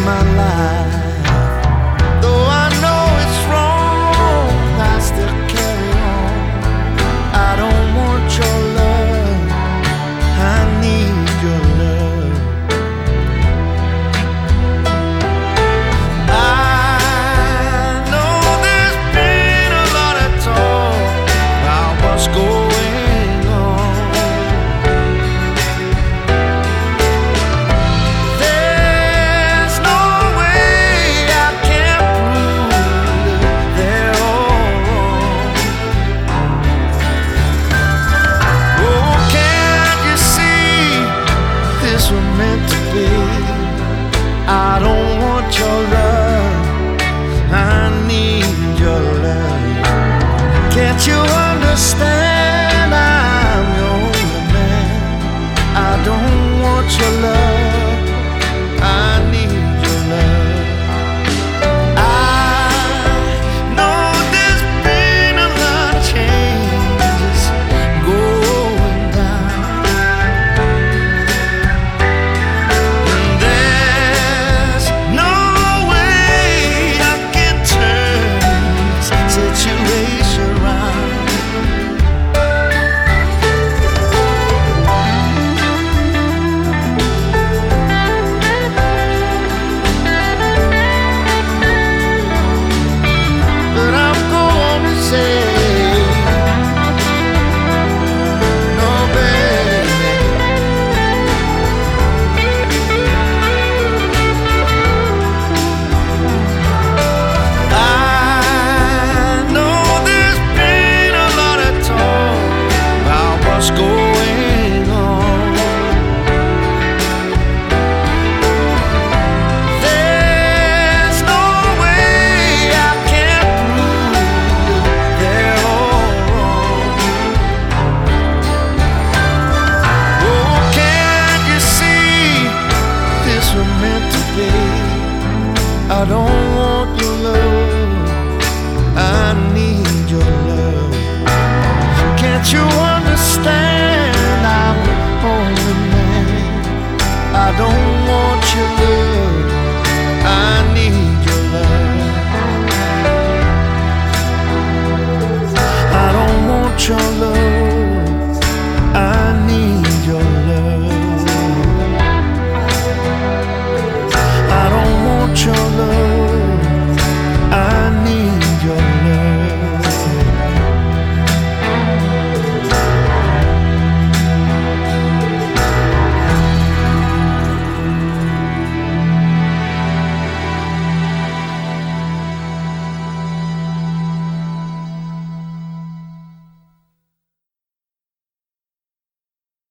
my life. Though I know it's wrong, I still carry on. I don't want your love, I need your love. I know there's been a lot of talk about what's going on. There's no way I can prove that they're all wrong. Oh, can't you see this was meant to be? I don't want your love, I need your love. Can't you understand I'm your only man? I don't want your love, I need your love. I know there's been a lot of changes going down, and there's no way I can turn this situation around. But I'm going to say, no, baby. I know there's been a lot of talk about what's going on. There's no way I can prove they're all wrong. Oh, can't you see this was meant to be? I don't want your love, I need your love. Can't you understand I'm the only man? I don't want your love,